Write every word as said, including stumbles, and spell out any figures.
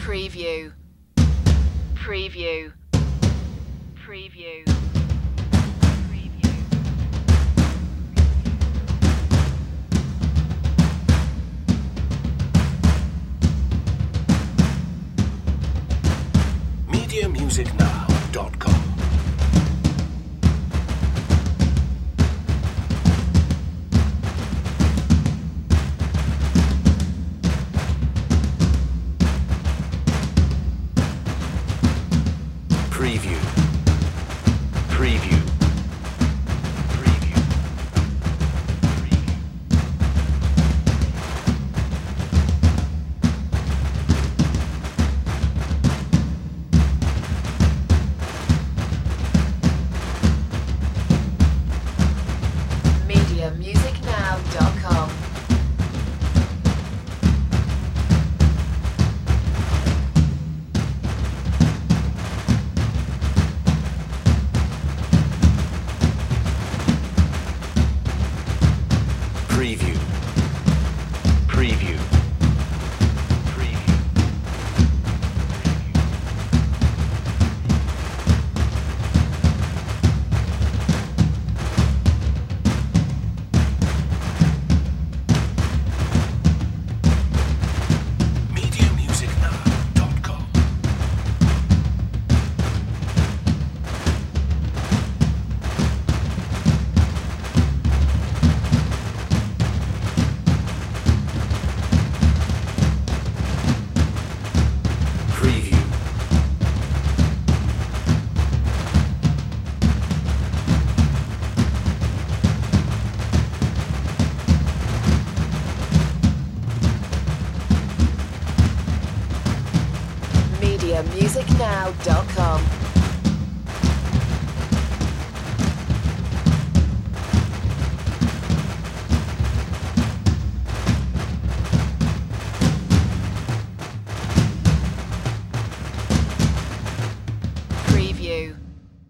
Preview. Preview. Preview. media music now dot com Preview. Preview. Preview. media music now dot com. Preview. Preview. Preview. media music now dot com Preview. media music now dot com.